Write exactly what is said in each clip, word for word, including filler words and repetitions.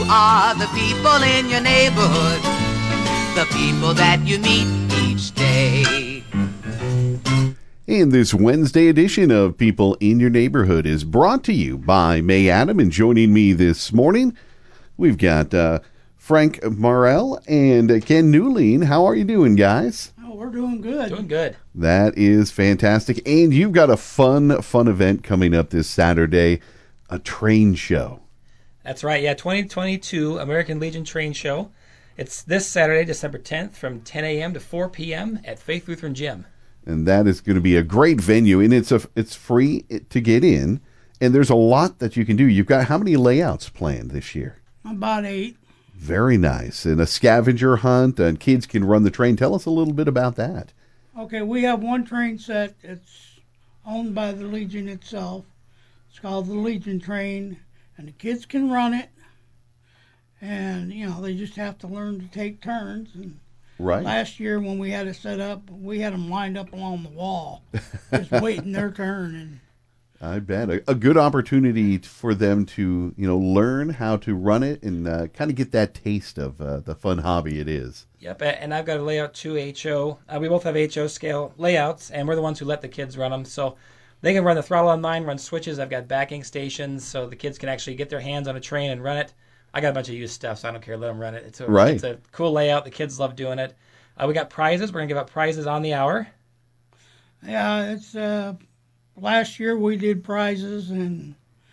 are the people in your neighborhood, the people that you meet each day. And this Wednesday edition of People in Your Neighborhood is brought to you by May Adam. And joining me this morning, we've got uh, Frank Marrell and uh, Ken Newline. How are you doing, guys? Oh, we're doing good. Doing good. That is fantastic. And you've got a fun, fun event coming up this Saturday, a train show. That's right. Yeah, twenty twenty-two American Legion Train Show. It's this Saturday, December tenth, from ten a.m. to four p.m. at Faith Lutheran Gym. And that is going to be a great venue, and it's a it's free to get in, and there's a lot that you can do. You've got how many layouts planned this year? About eight. Very nice. And a scavenger hunt, and kids can run the train. Tell us a little bit about that. Okay, we have one train set. It's owned by the Legion itself. It's called the Legion Train, and the kids can run it. And, you know, they just have to learn to take turns. And right. Last year when we had it set up, we had them lined up along the wall, just waiting their turn. And I bet. A, a good opportunity for them to, you know, learn how to run it and uh, kind of get that taste of uh, the fun hobby it is. Yep, and I've got a layout two H O. Uh, we both have H O scale layouts, and we're the ones who let the kids run them. So they can run the throttle on mine, run switches. I've got backing stations, so the kids can actually get their hands on a train and run it. I got a bunch of used stuff, so I don't care. Let them run it. It's a, right. It's a cool layout. The kids love doing it. Uh, we got prizes. We're going to give out prizes on the hour. Yeah, it's uh, last year we did prizes, and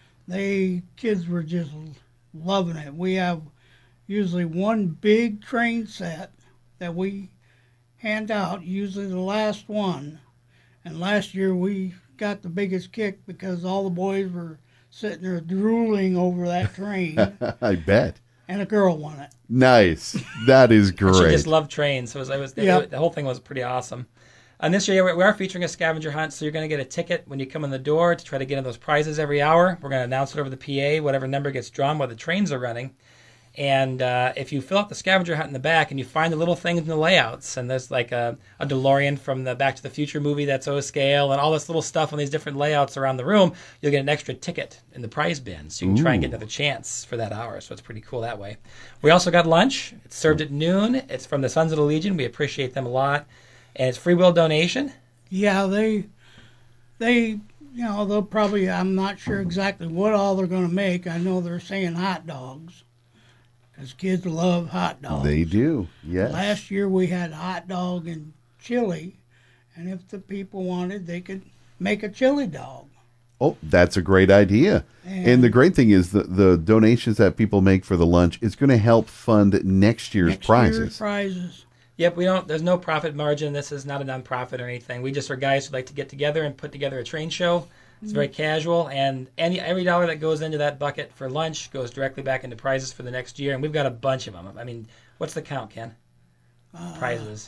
they kids were just loving it. We have usually one big train set that we hand out, usually the last one. And last year we got the biggest kick because all the boys were sitting there drooling over that train. I bet. And a girl won it. Nice. That is great. She just loved trains, so it was, it was, yep. it, the whole thing was pretty awesome. And this year we are featuring a scavenger hunt, so you're going to get a ticket when you come in the door to try to get in those prizes every hour. We're going to announce it over the P A, whatever number gets drawn while the trains are running. And uh, if you fill out the scavenger hunt in the back and you find the little things in the layouts, and there's like a, a DeLorean from the Back to the Future movie that's O scale, and all this little stuff on these different layouts around the room, you'll get an extra ticket in the prize bin, so you can Ooh. try and get another chance for that hour. So it's pretty cool that way. We also got lunch. It's served at noon. It's from the Sons of the Legion. We appreciate them a lot. And it's free will donation. Yeah, they, they, you know, they'll probably, I'm not sure exactly what all they're going to make. I know they're saying hot dogs. Because kids love hot dogs. They do, yes. Last year we had hot dog and chili, and if the people wanted, they could make a chili dog. Oh, that's a great idea. And, and the great thing is the, the donations that people make for the lunch is going to help fund next year's next prizes. Year's prizes. Yep, we don't. There's no profit margin. This is not a nonprofit or anything. We just are guys who like to get together and put together a train show. It's very casual, and any every dollar that goes into that bucket for lunch goes directly back into prizes for the next year, and we've got a bunch of them. I mean, what's the count, Ken? Uh, prizes.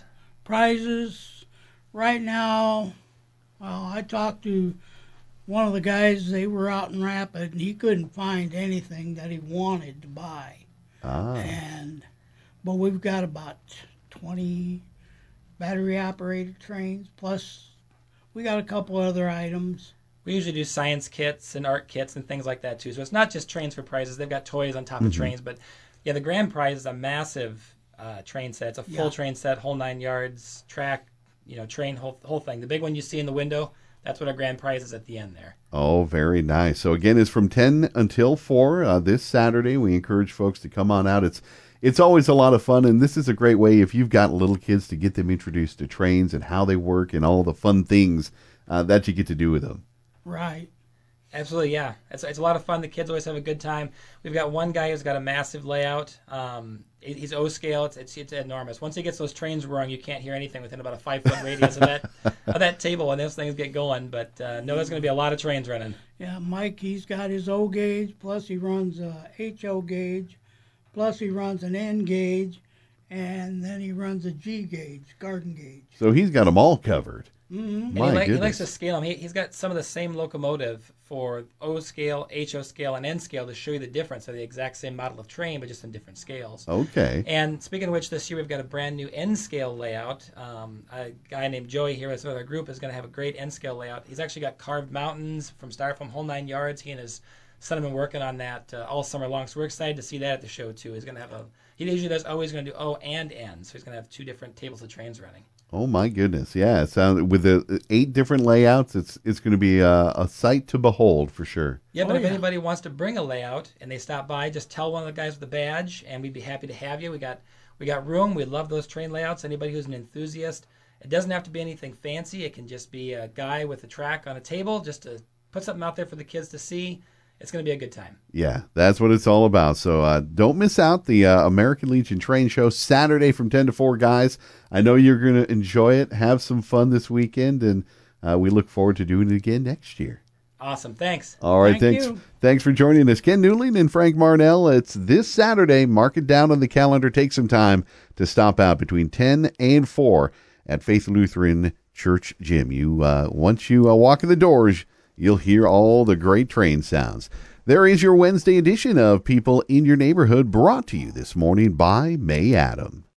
Prizes. Right now, well, I talked to one of the guys. They were out in Rapid, and he couldn't find anything that he wanted to buy. Ah. And but we've got about twenty battery-operated trains, plus we got a couple other items. We usually do science kits and art kits and things like that, too. So it's not just trains for prizes. They've got toys on top mm-hmm. of trains. But, yeah, the grand prize is a massive uh, train set. It's a full yeah. train set, whole nine yards, track, you know, train, whole, whole thing. The big one you see in the window, that's what our grand prize is at the end there. Oh, very nice. So, again, it's from ten until four uh, this Saturday. We encourage folks to come on out. It's It's always a lot of fun, and this is a great way if you've got little kids to get them introduced to trains and how they work and all the fun things uh, that you get to do with them. Right. Absolutely, yeah. It's it's a lot of fun. The kids always have a good time. We've got one guy who's got a massive layout. Um, he's O scale. It's, it's it's enormous. Once he gets those trains running, you can't hear anything within about a five foot radius of that of that table when those things get going. But uh, no, there's going to be a lot of trains running. Yeah, Mike, he's got his O gauge, plus he runs a H O gauge, plus he runs an N gauge, and then he runs a G gauge, garden gauge. So he's got them all covered. Mm-hmm. My he, like, he goodness. likes to scale them. He, he's got some of the same locomotive for O scale, H O scale, and N scale to show you the difference. They're the exact same model of train, but just in different scales. Okay. And speaking of which, this year we've got a brand new N scale layout. Um, a guy named Joey here with our group is going to have a great N scale layout. He's actually got carved mountains from styrofoam, whole nine yards. He and his son has been working on that uh, all summer long. So we're excited to see that at the show too. He's going to have a he usually does always going to do O and N, so he's going to have two different tables of trains running. Oh my goodness! Yeah, it sounds with the eight different layouts, it's it's going to be a, a sight to behold for sure. Yeah, but Oh, if yeah. anybody wants to bring a layout and they stop by, just tell one of the guys with the badge, and we'd be happy to have you. We got we got room. We love those train layouts. Anybody who's an enthusiast, it doesn't have to be anything fancy. It can just be a guy with a track on a table, just to put something out there for the kids to see. It's going to be a good time. Yeah, that's what it's all about. So uh, don't miss out the uh, American Legion Train Show Saturday from ten to four, guys. I know you're going to enjoy it. Have some fun this weekend, and uh, we look forward to doing it again next year. Awesome. Thanks. All right, Thank thanks. you. Thanks for joining us, Ken Newling and Frank Marnell. It's this Saturday. Mark it down on the calendar. Take some time to stop out between ten and four at Faith Lutheran Church Gym. You uh, once you uh, walk in the doors, you'll hear all the great train sounds. There is your Wednesday edition of People in Your Neighborhood, brought to you this morning by May Adam.